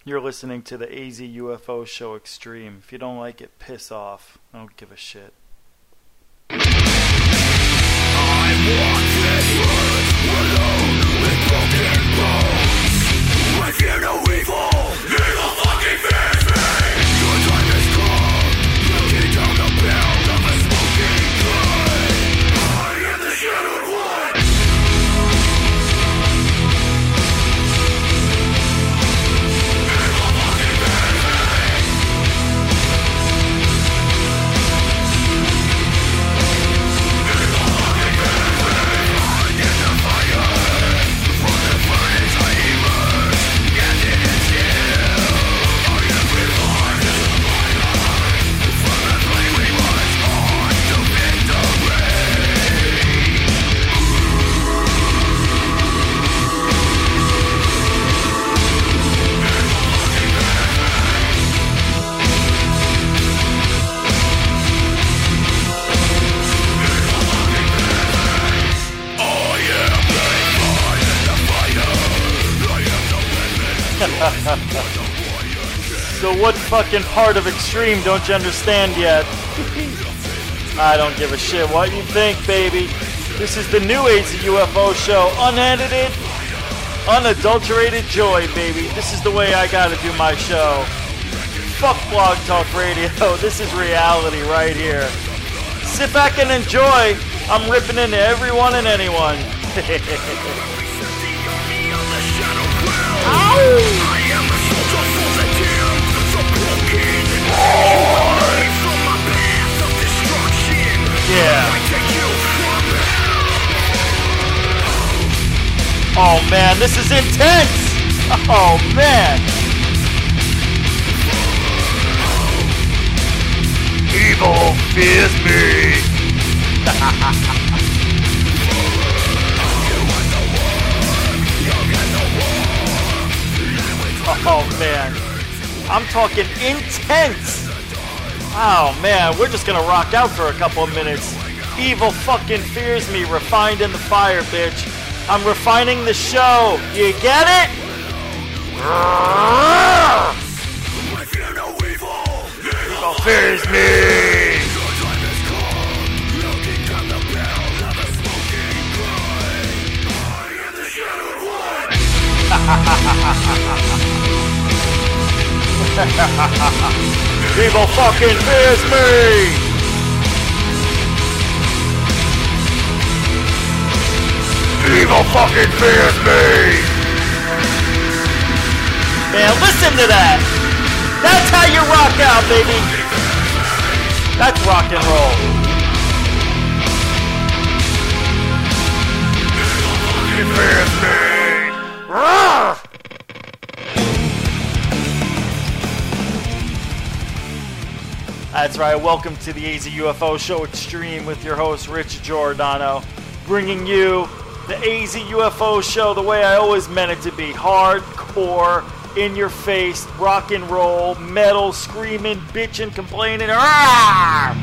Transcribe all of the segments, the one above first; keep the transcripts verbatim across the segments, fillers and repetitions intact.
You're listening to the A Z U F O Show Extreme. If you don't like it, piss off. I don't give a shit. I walk this earth alone with broken bones. I fear no evil. Evil fucking fears me. Your time has come. Looking down the barrel of a smoking gun. I am the shadowed one. Evil fucking fears me. Evil fucking fears me. I get the fire. From the furnace I emerge. Yes, it is still. I am reborn as a fire. From the flame we march on to victory. So what fucking part of Extreme don't you understand yet? I don't give a shit what you think, baby. This is the new A Z U F O Show. Unedited, unadulterated joy, baby. This is the way I gotta do my show. Fuck Blog Talk Radio. This is reality right here. Sit back and enjoy. I'm ripping into everyone and anyone. Yeah. Oh man, this is intense. Oh man. Evil fears me. Oh man, I'm talking intense. Oh man, we're just gonna rock out for a couple of minutes. Evil fucking fears me, refined in the fire, bitch. I'm refining the show. You get it? Evil fears me. Evil fucking fears me! Evil fucking fears me! Man, listen to that! That's how you rock out, baby! That's rock and roll. Evil fucking fears me! Roar! That's right, welcome to the A Z U F O Show Extreme with your host, Rich Giordano, bringing you the A Z U F O Show the way I always meant it to be. Hardcore, in your face, rock and roll, metal, screaming, bitching, complaining. Arrgh!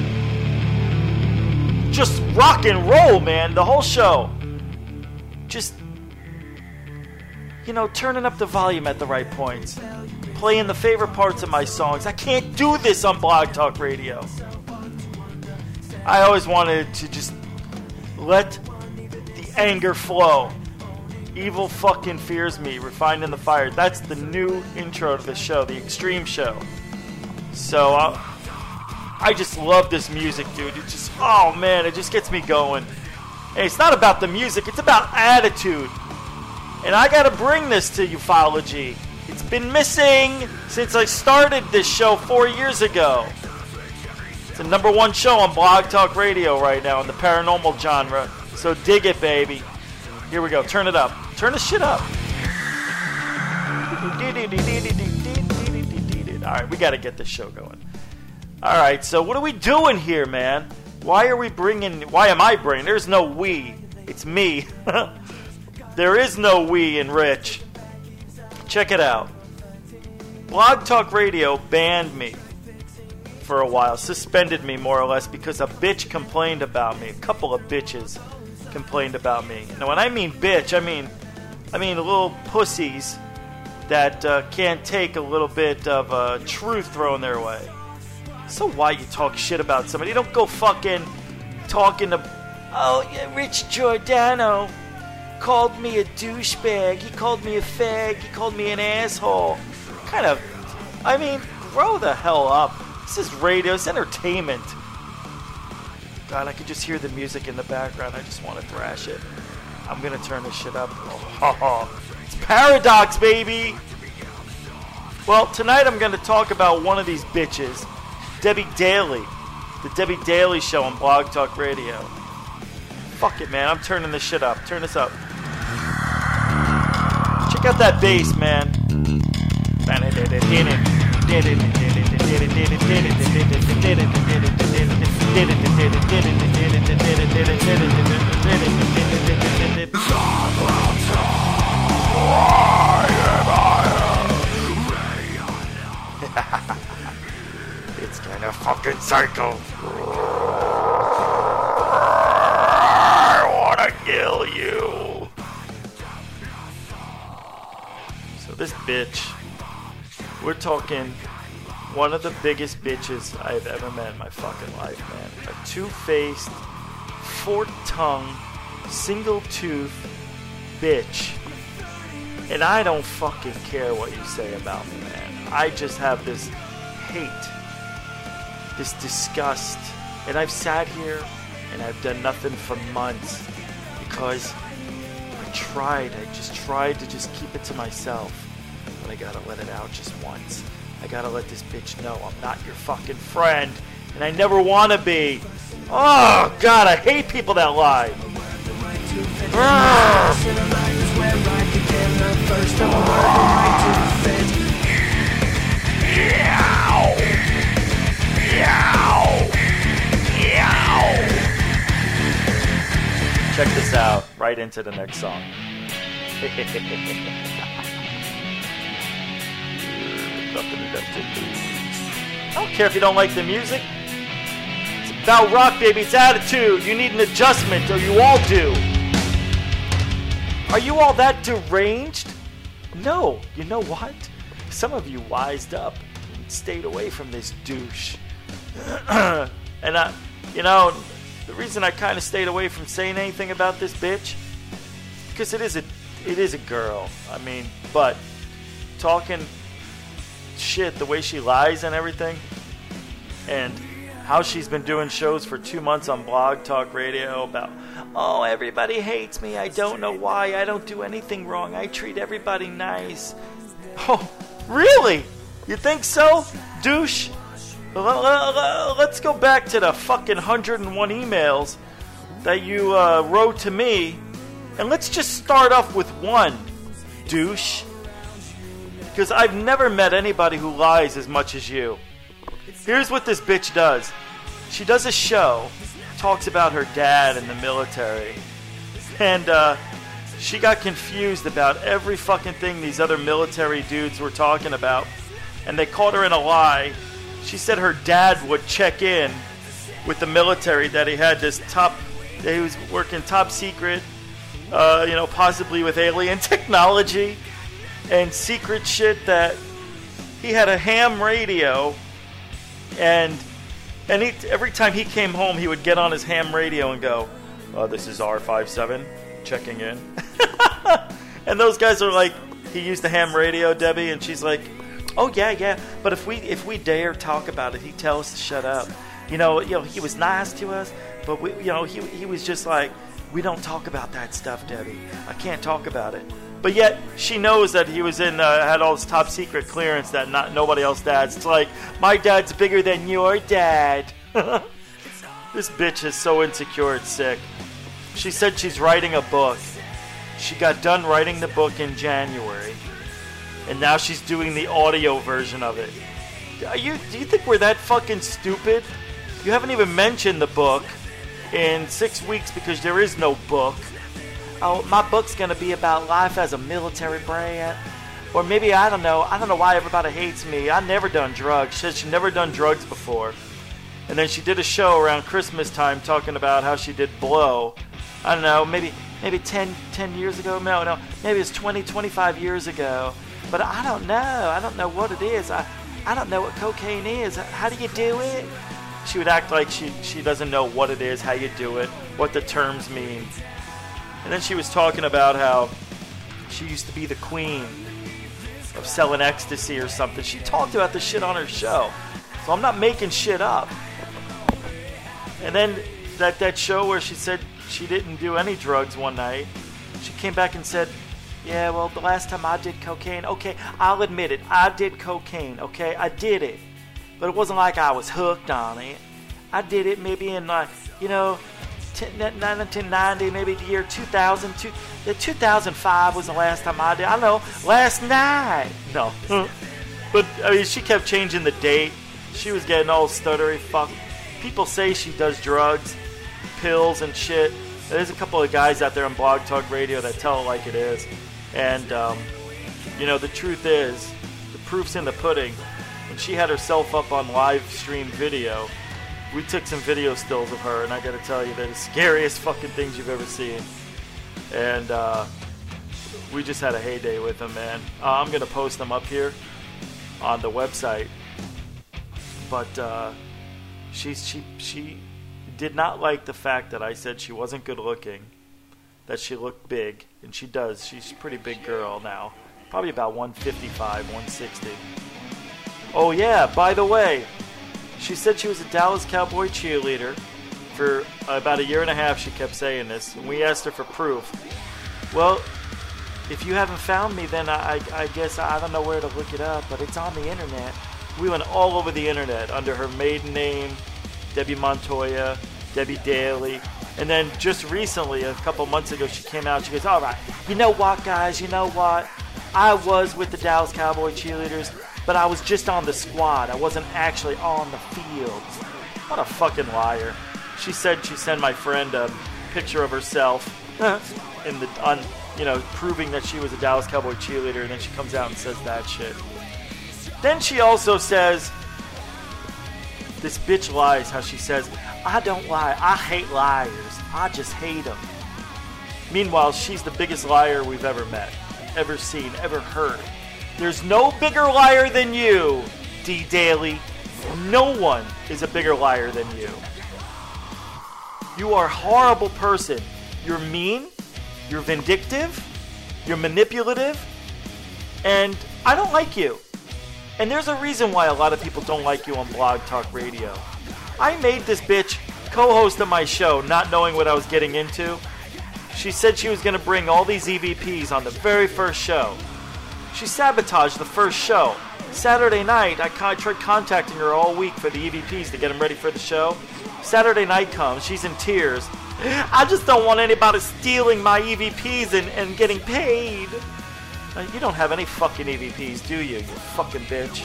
Just rock and roll, man, the whole show. Just, you know, turning up the volume at the right points. Playing the favorite parts of my songs. I can't do this on Blog Talk Radio. I always wanted to just let the anger flow. Evil fucking fears me, refined in the fire. That's the new intro to the show, the Extreme Show. So uh, I just love this music, dude. It just, oh man, it just gets me going. And it's not about the music, it's about attitude. And I gotta bring this to ufology. It's been missing since I started this show four years ago. It's the number one show on Blog Talk Radio right now in the paranormal genre. So dig it, baby. Here we go. Turn it up. Turn the shit up. Alright, we gotta get this show going. Alright, so what are we doing here, man? Why are we bringing... Why am I bringing... There's no we. It's me. There is no we in Rich. Check it out. Blog Talk Radio banned me for a while, suspended me more or less because a bitch complained about me. A couple of bitches complained about me. Now, when I mean bitch, I mean I mean little pussies that uh, can't take a little bit of uh, truth thrown their way. So why you talk shit about somebody? You don't go fucking talking to, oh, yeah, Rich Giordano called me a douchebag. He called me a fag. He called me an asshole. Kind of, I mean, grow the hell up. This is radio. It's entertainment. God, I could just hear the music in the background. I just want to thrash it. I'm going to turn this shit up. Oh, it's Paradox, baby. Well, tonight I'm going to talk about one of these bitches, Debbie Daly. The Debbie Daly Show on Blog Talk Radio. Fuck it, man. I'm turning this shit up. Turn this up. Check out that bass, man. It's kind of fucking psycho. I wanna kill you. So this bitch, we're talking one of the biggest bitches I've ever met in my fucking life, man. A two-faced, forked-tongue, single-tooth bitch. And I don't fucking care what you say about me, man. I just have this hate, this disgust. And I've sat here and I've done nothing for months because I tried. I just tried to just keep it to myself. But I gotta let it out just once. I gotta let this bitch know I'm not your fucking friend, and I never wanna be. Oh, God, I hate people that lie. Check this out, right into the next song. I don't care if you don't like the music. It's about rock, baby. It's attitude. You need an adjustment, or you all do. Are you all that deranged? No. You know what? Some of you wised up and stayed away from this douche. And I, you know, the reason I kind of stayed away from saying anything about this bitch, because it is a, it is a girl. I mean, but talking shit, the way she lies and everything, and how she's been doing shows for two months on Blog Talk Radio about, oh, everybody hates me, I don't know why, I don't do anything wrong, I treat everybody nice. Oh, really? You think so, douche? Let's go back to the fucking one hundred one emails that you uh, wrote to me, and let's just start off with one, douche. Because I've never met anybody who lies as much as you. Here's what this bitch does. She does a show, talks about her dad in the military, and uh, she got confused about every fucking thing these other military dudes were talking about, and they caught her in a lie. She said her dad would check in with the military, that he had this top, that he was working top secret, uh, you know, possibly with alien technology and secret shit, that he had a ham radio, and and he, every time he came home, he would get on his ham radio and go, oh, this is R fifty-seven, checking in. And those guys are like, he used the ham radio, Debbie, and she's like, oh, yeah, yeah, but if we if we dare talk about it, he tells us to shut up. You know, you know, he was nice to us, but, we, you know, he he was just like, we don't talk about that stuff, Debbie. I can't talk about it. But yet, she knows that he was in, uh, had all this top secret clearance that not nobody else dad's. It's like, my dad's bigger than your dad. This bitch is so insecure, it's sick. She said she's writing a book. She got done writing the book in January, and now she's doing the audio version of it. Are you, do you think we're that fucking stupid? You haven't even mentioned the book in six weeks because there is no book. Oh, my book's gonna be about life as a military brat. Or maybe, I don't know, I don't know why everybody hates me. I've never done drugs. She said she'd never done drugs before. And then she did a show around Christmas time talking about how she did blow. I don't know, maybe maybe ten, ten years ago? No, no, maybe it's twenty, twenty-five years ago. but I don't know. I don't know what it is. I, I don't know what cocaine is. How do you do it? She would act like she, she doesn't know what it is, how you do it, what the terms mean. And then she was talking about how she used to be the queen of selling ecstasy or something. She talked about this shit on her show. So I'm not making shit up. And then that, that show where she said she didn't do any drugs one night, she came back and said, yeah, well, the last time I did cocaine, okay, I'll admit it, I did cocaine, okay, I did it. But it wasn't like I was hooked on it. I did it maybe in, like, you know, nineteen ninety, maybe the year two thousand. Two, two thousand five was the last time I did. I know, last night. No. But, I mean, she kept changing the date. She was getting all stuttery. Fuck. People say she does drugs, pills, and shit. There's a couple of guys out there on Blog Talk Radio that tell it like it is. And, um, you know, the truth is, the proof's in the pudding. When she had herself up on live stream video, we took some video stills of her, and I gotta tell you, they're the scariest fucking things you've ever seen. And uh, we just had a heyday with them, man. Uh, I'm gonna post them up here on the website. But uh, she, she, she did not like the fact that I said she wasn't good looking, that she looked big, and she does. She's a pretty big girl now. Probably about one fifty-five, one sixty. Oh yeah, by the way, she said she was a Dallas Cowboy cheerleader. For about a year and a half she kept saying this, and we asked her for proof. Well, if you haven't found me, then I, I, I guess I don't know where to look it up, but it's on the internet. We went all over the internet under her maiden name, Debbie Montoya, Debbie Daly. And then just recently, a couple months ago, she came out, she goes, all right, you know what, guys, you know what? I was with the Dallas Cowboy cheerleaders, but I was just on the squad. I wasn't actually on the field. What a fucking liar. She said she sent my friend a picture of herself in the on, you know, proving that she was a Dallas Cowboy cheerleader, and then she comes out and says that shit. Then she also says, this bitch lies, how she says, I don't lie. I hate liars. I just hate them. Meanwhile, she's the biggest liar we've ever met, ever seen, ever heard. There's no bigger liar than you, D. Daly. No one is a bigger liar than you. You are a horrible person. You're mean. You're vindictive. You're manipulative. And I don't like you. And there's a reason why a lot of people don't like you on Blog Talk Radio. I made this bitch co-host of my show not knowing what I was getting into. She said she was going to bring all these E V Ps on the very first show. She sabotaged the first show. Saturday night, I con- tried contacting her all week for the E V Ps to get them ready for the show. Saturday night comes, she's in tears. I just don't want anybody stealing my E V Ps and, and getting paid. Now, you don't have any fucking E V Ps, do you, you fucking bitch?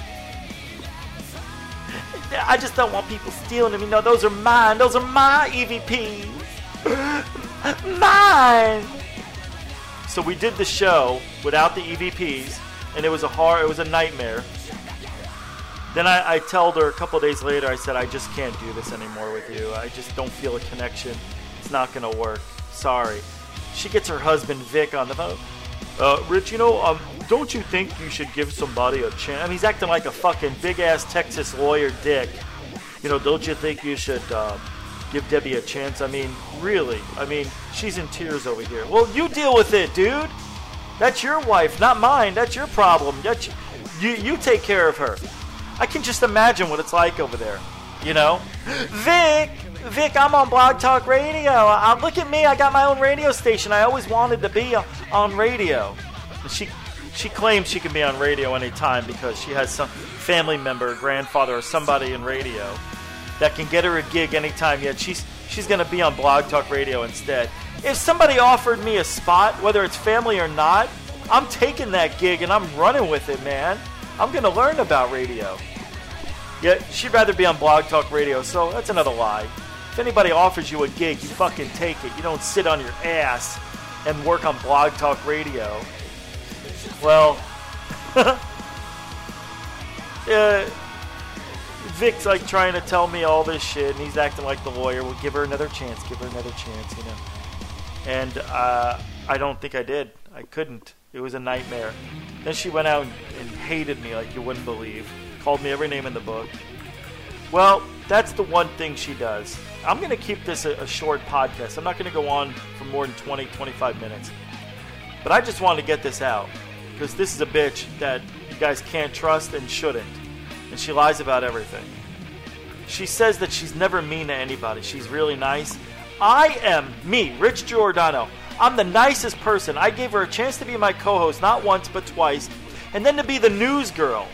I just don't want people stealing them. You know, those are mine. Those are my E V Ps. Mine! So we did the show without the E V Ps, and it was a hard, it was a nightmare. Then I, I told her a couple days later, I said, I just can't do this anymore with you. I just don't feel a connection. It's not going to work. Sorry. She gets her husband, Vic, on the phone. Uh, Rich, you know, um, don't you think you should give somebody a chance? And he's acting like a fucking big-ass Texas lawyer dick. You know, don't you think you should uh, give Debbie a chance? I mean, really. I mean, she's in tears over here. Well, you deal with it, dude. That's your wife, not mine. That's your problem. That's, you, you take care of her. I can just imagine what it's like over there, you know? Vic! Vic, I'm on Blog Talk Radio. Uh, look at me, I got my own radio station. I always wanted to be on radio. And she she claims she can be on radio anytime because she has some family member, grandfather, or somebody in radio that can get her a gig anytime yet. She's, she's going to be on Blog Talk Radio instead. If somebody offered me a spot, whether it's family or not, I'm taking that gig and I'm running with it, man. I'm going to learn about radio. Yet she'd rather be on Blog Talk Radio, so that's another lie. If anybody offers you a gig, you fucking take it. You don't sit on your ass and work on Blog Talk Radio. Well, uh, Vic's like trying to tell me all this shit, and he's acting like the lawyer. Well, give her another chance, give her another chance, you know. And uh, I don't think I did. I couldn't. It was a nightmare. Then she went out and, and hated me like you wouldn't believe. Called me every name in the book. Well, that's the one thing she does. I'm going to keep this a, a short podcast. I'm not going to go on for more than twenty, twenty-five minutes. But I just wanted to get this out. Because this is a bitch that you guys can't trust and shouldn't. And she lies about everything. She says that she's never mean to anybody. She's really nice. I am me, Rich Giordano. I'm the nicest person. I gave her a chance to be my co-host, not once but twice. And then to be the news girl.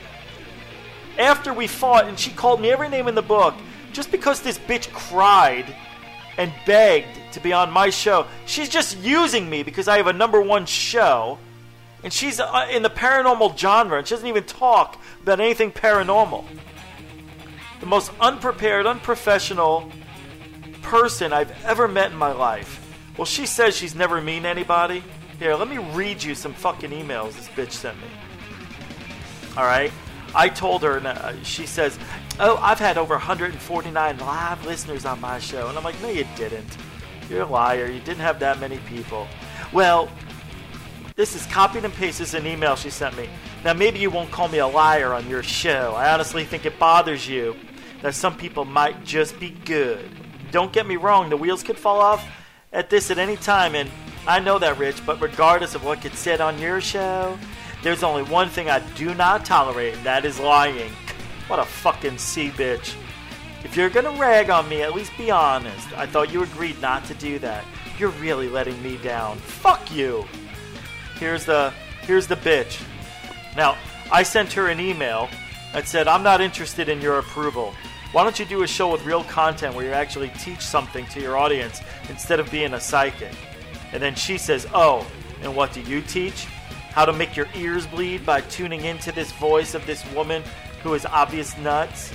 After we fought and she called me every name in the book, just because this bitch cried and begged to be on my show, she's just using me because I have a number one show. And she's uh, in the paranormal genre, and she doesn't even talk about anything paranormal. The most unprepared, unprofessional person I've ever met in my life. Well, she says she's never mean to anybody. Here, let me read you some fucking emails this bitch sent me. Alright? I told her, and uh, she says, oh, I've had over one hundred forty-nine live listeners on my show. And I'm like, no, you didn't. You're a liar. You didn't have that many people. Well, this is copied and pasted an email she sent me. Now, maybe you won't call me a liar on your show. I honestly think it bothers you that some people might just be good. Don't get me wrong, the wheels could fall off at this at any time, and I know that, Rich, but regardless of what gets said on your show, there's only one thing I do not tolerate, and that is lying. What a fucking C-bitch. If you're gonna rag on me, at least be honest. I thought you agreed not to do that. You're really letting me down. Fuck you. Here's the here's the bitch. Now, I sent her an email that said, I'm not interested in your approval. Why don't you do a show with real content where you actually teach something to your audience instead of being a psychic? And then she says, oh, and what do you teach? How to make your ears bleed by tuning into this voice of this woman who is obvious nuts?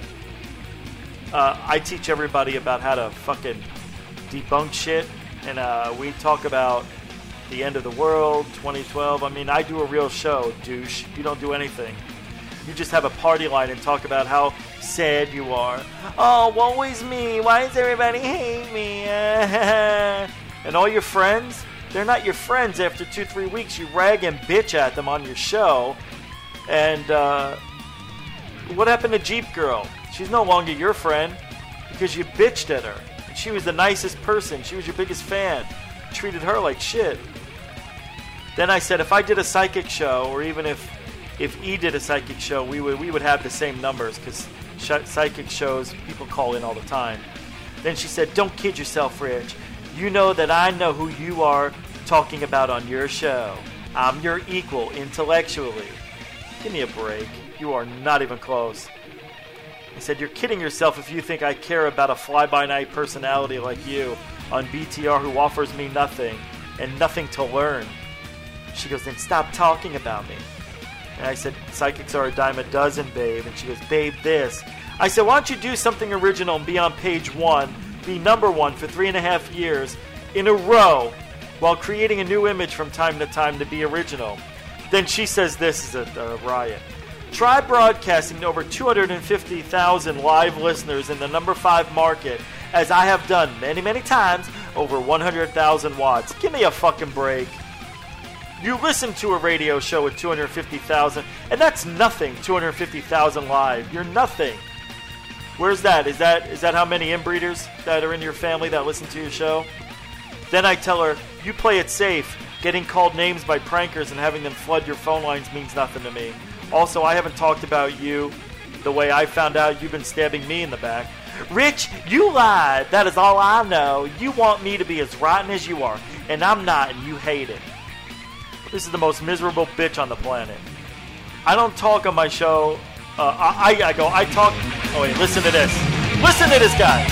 Uh, I teach everybody about how to fucking debunk shit. And uh, we talk about the end of the world, twenty twelve. I mean, I do a real show, douche. You don't do anything. You just have a party line and talk about how sad you are. Oh, woe is me. Why does everybody hate me? And all your friends, they're not your friends after two, three weeks. You rag and bitch at them on your show. And uh, what happened to Jeep Girl? She's no longer your friend because you bitched at her. And she was the nicest person. She was your biggest fan. Treated her like shit. Then I said if I did a psychic show, or even if if E did a psychic show, we would we would have the same numbers because sh- psychic shows people call in all the time. Then she said, "Don't kid yourself, Rich. You know that I know who you are talking about on your show. I'm your equal intellectually. Give me a break. You are not even close." I said, "You're kidding yourself if you think I care about a fly-by-night personality like you on B T R who offers me nothing and nothing to learn." She goes, "Then stop talking about me." And I said, "Psychics are a dime a dozen, babe." And she goes, "Babe, this." I said, "Why don't you do something original and be on page one, be number one for three and a half years in a row while creating a new image from time to time to be original?" Then she says this is a, a riot. "Try broadcasting to over two hundred fifty thousand live listeners in the number five market, as I have done many, many times, over one hundred thousand watts. Give me a fucking break. You listen to a radio show with two hundred fifty thousand, and that's nothing, two hundred fifty thousand live. You're nothing. Where's that? Is that is that how many inbreeders that are in your family that listen to your show?" Then I tell her, "You play it safe. Getting called names by prankers and having them flood your phone lines means nothing to me. Also, I haven't talked about you the way I found out you've been stabbing me in the back." "Rich, you lied. That is all I know. You want me to be as rotten as you are, and I'm not, and you hate it." This is the most miserable bitch on the planet. I don't talk on my show. Uh, I, I go, I talk. Oh, wait, listen to this. Listen to this guy.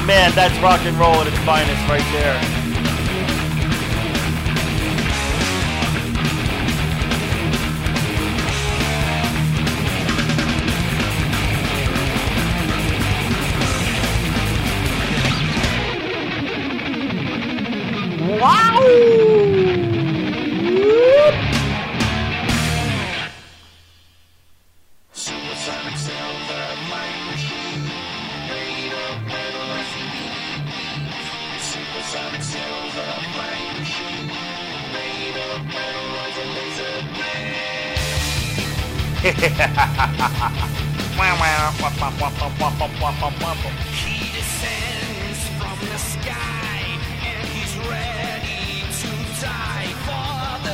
Man, that's rock and roll at its finest right there. Wow! Supersonic silver mind, made of metal and supersonic silver mind, made of metal like a laser blade. He descends from the sky, and he's ready to die for the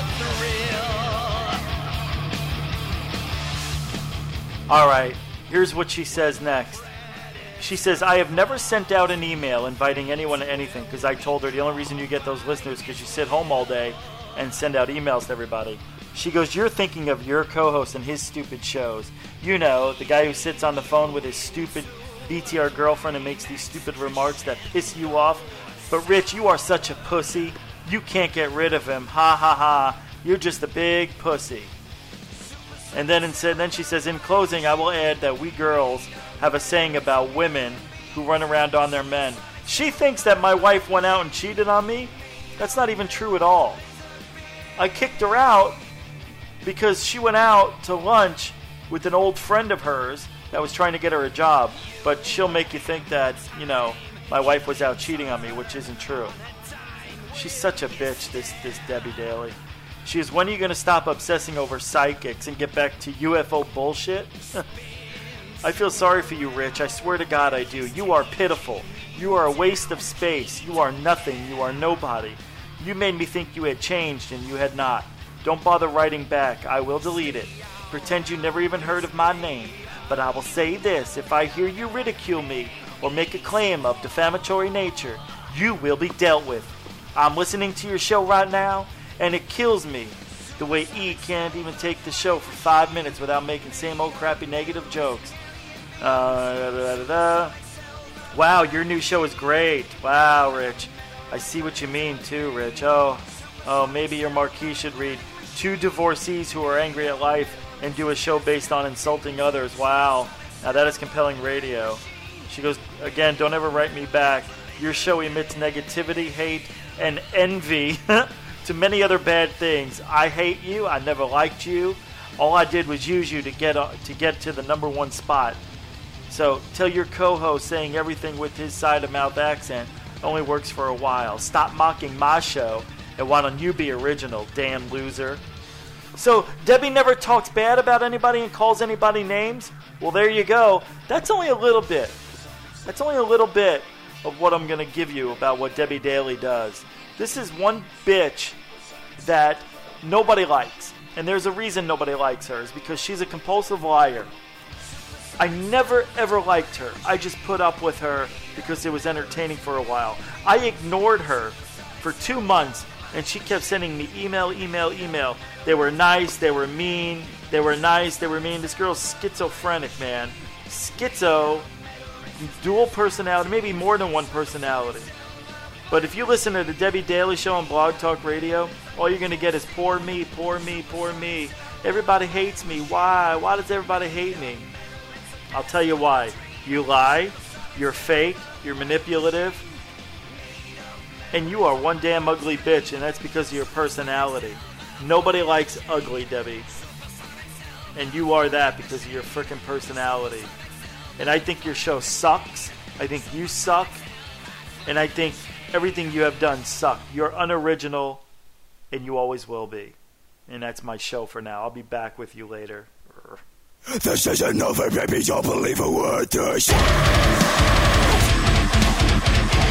thrill. All right, here's what she says next. She says, I have never sent out an email inviting anyone to anything because I told her the only reason you get those listeners is because you sit home all day and send out emails to everybody. She goes, you're thinking of your co-host and his stupid shows. You know, the guy who sits on the phone with his stupid B T R girlfriend and makes these stupid remarks that piss you off. But Rich, you are such a pussy. You can't get rid of him. Ha ha ha. You're just a big pussy. And then, instead, then she says, in closing, I will add that we girls have a saying about women who run around on their men. She thinks that my wife went out and cheated on me. That's not even true at all. I kicked her out because she went out to lunch with an old friend of hers that was trying to get her a job. But she'll make you think that, you know, my wife was out cheating on me, which isn't true. She's such a bitch, this, this Debbie Daly. She is, when are you going to stop obsessing over psychics and get back to U F O bullshit? I feel sorry for you, Rich. I swear to God I do. You are pitiful. You are a waste of space. You are nothing. You are nobody. You made me think you had changed, and you had not. Don't bother writing back. I will delete it. Pretend you never even heard of my name. But I will say this. If I hear you ridicule me or make a claim of defamatory nature, you will be dealt with. I'm listening to your show right now, and it kills me the way E can't even take the show for five minutes without making same old crappy negative jokes. Uh, da, da, da, da. Wow, your new show is great. Wow, Rich. I see what you mean too, Rich. Oh, oh, maybe your marquee should read two divorcees who are angry at life and do a show based on insulting others. Wow, now that is compelling radio. She goes, again, don't ever write me back. Your show emits negativity, hate, and envy to many other bad things. I hate you. I never liked you. All I did was use you to get uh, to get to the number one spot. So tell your co-host saying everything with his side-of-mouth accent only works for a while. Stop mocking my show, and why don't you be original, damn loser? So Debbie never talks bad about anybody and calls anybody names? Well, there you go. That's only a little bit. That's only a little bit of what I'm going to give you about what Debbie Daly does. This is one bitch that nobody likes. And there's a reason nobody likes her, is because she's a compulsive liar. I never, ever liked her. I just put up with her because it was entertaining for a while. I ignored her for two months, and she kept sending me email, email, email. They were nice, they were mean, they were nice, they were mean. This girl's schizophrenic, man. Schizo, dual personality, maybe more than one personality. But if you listen to the Debbie Daly Show on Blog Talk Radio, all you're going to get is poor me, poor me, poor me. Everybody hates me. Why? Why does everybody hate me? I'll tell you why. You lie, you're fake, you're manipulative, and you are one damn ugly bitch, and that's because of your personality. Nobody likes ugly, Debbie. And you are that because of your frickin' personality. And I think your show sucks. I think you suck. And I think everything you have done sucked. You're unoriginal, and you always will be. And that's my show for now. I'll be back with you later. This isn't over, baby. Don't believe a word. This